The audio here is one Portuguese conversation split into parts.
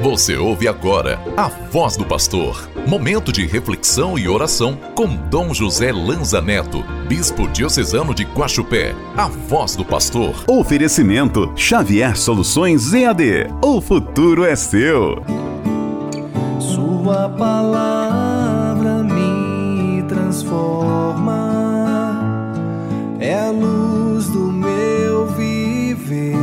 Você ouve agora a Voz do Pastor. Momento de reflexão e oração com Dom José Lanza Neto, Bispo Diocesano de Guaxupé. A Voz do Pastor. Oferecimento Xavier Soluções EAD. O futuro é seu. Sua palavra me transforma, é a luz do meu viver.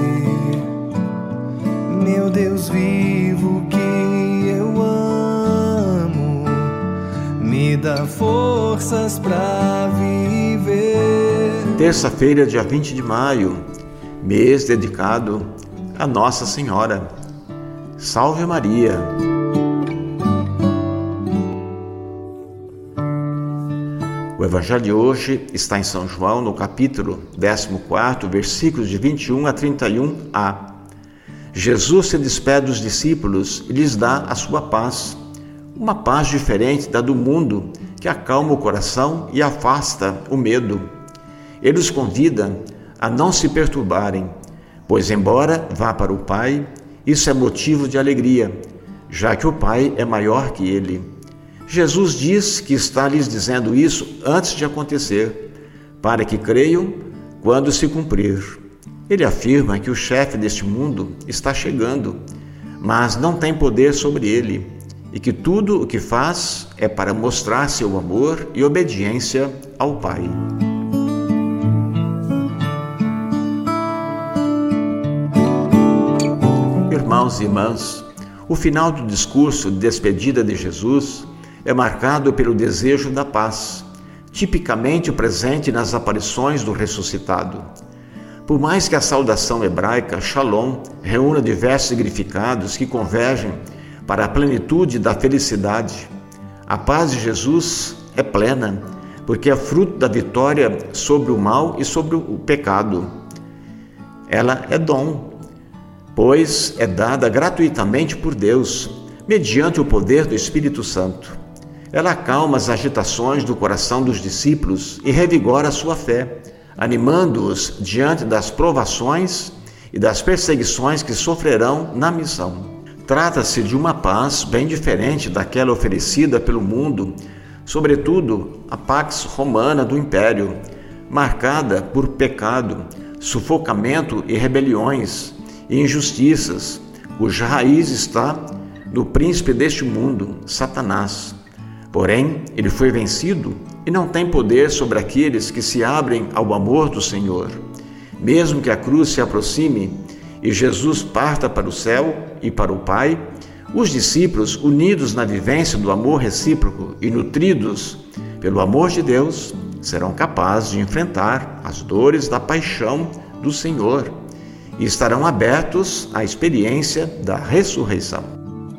Meu Deus vivo que eu amo, me dá forças pra viver. Terça-feira, dia 20 de maio, mês dedicado a Nossa Senhora. Salve Maria! O Evangelho de hoje está em São João, no capítulo 14, versículos de 21 a 31a. Jesus se despede dos discípulos e lhes dá a sua paz, uma paz diferente da do mundo, que acalma o coração e afasta o medo. Ele os convida a não se perturbarem, pois embora vá para o Pai, isso é motivo de alegria, já que o Pai é maior que ele. Jesus diz que está lhes dizendo isso antes de acontecer, para que creiam quando se cumprir. Ele afirma que o chefe deste mundo está chegando, mas não tem poder sobre ele, e que tudo o que faz é para mostrar seu amor e obediência ao Pai. Irmãos e irmãs, o final do discurso de despedida de Jesus é marcado pelo desejo da paz, tipicamente presente nas aparições do ressuscitado. Por mais que a saudação hebraica Shalom reúna diversos significados que convergem para a plenitude da felicidade, a paz de Jesus é plena, porque é fruto da vitória sobre o mal e sobre o pecado. Ela é dom, pois é dada gratuitamente por Deus, mediante o poder do Espírito Santo. Ela acalma as agitações do coração dos discípulos e revigora a sua fé, animando-os diante das provações e das perseguições que sofrerão na missão. Trata-se de uma paz bem diferente daquela oferecida pelo mundo, sobretudo a Pax Romana do Império, marcada por pecado, sufocamento e rebeliões e injustiças, cuja raiz está no príncipe deste mundo, Satanás. Porém, ele foi vencido e não tem poder sobre aqueles que se abrem ao amor do Senhor. Mesmo que a cruz se aproxime e Jesus parta para o céu e para o Pai, os discípulos, unidos na vivência do amor recíproco e nutridos pelo amor de Deus, serão capazes de enfrentar as dores da paixão do Senhor e estarão abertos à experiência da ressurreição.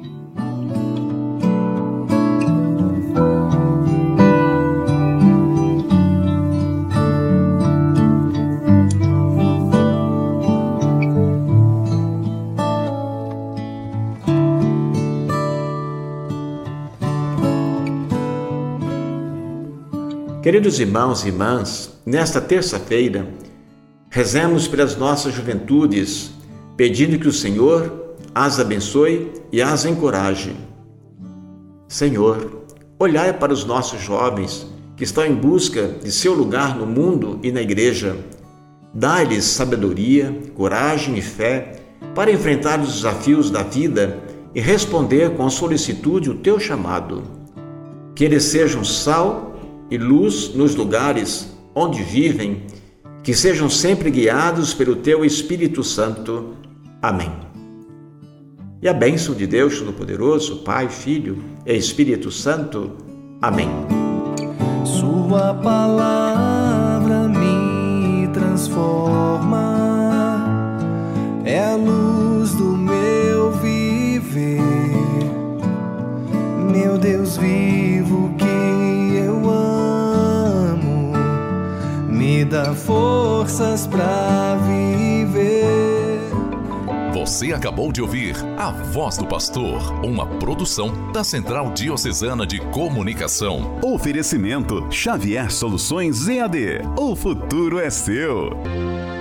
Queridos irmãos e irmãs, nesta terça-feira, rezemos pelas nossas juventudes, pedindo que o Senhor as abençoe e as encoraje. Senhor, olhai para os nossos jovens que estão em busca de seu lugar no mundo e na igreja. Dai-lhes sabedoria, coragem e fé para enfrentar os desafios da vida e responder com solicitude o teu chamado. Que eles sejam sal e luz nos lugares onde vivem, que sejam sempre guiados pelo Teu Espírito Santo. Amém. E a bênção de Deus Todo-Poderoso, Pai, Filho e Espírito Santo. Amém. Sua palavra me transforma, é a luz do meu viver. Meu Deus vivo que eu amo, me dá forças pra viver. Você acabou de ouvir A Voz do Pastor, uma produção da Central Diocesana de Comunicação. Oferecimento Xavier Soluções EAD. O futuro é seu.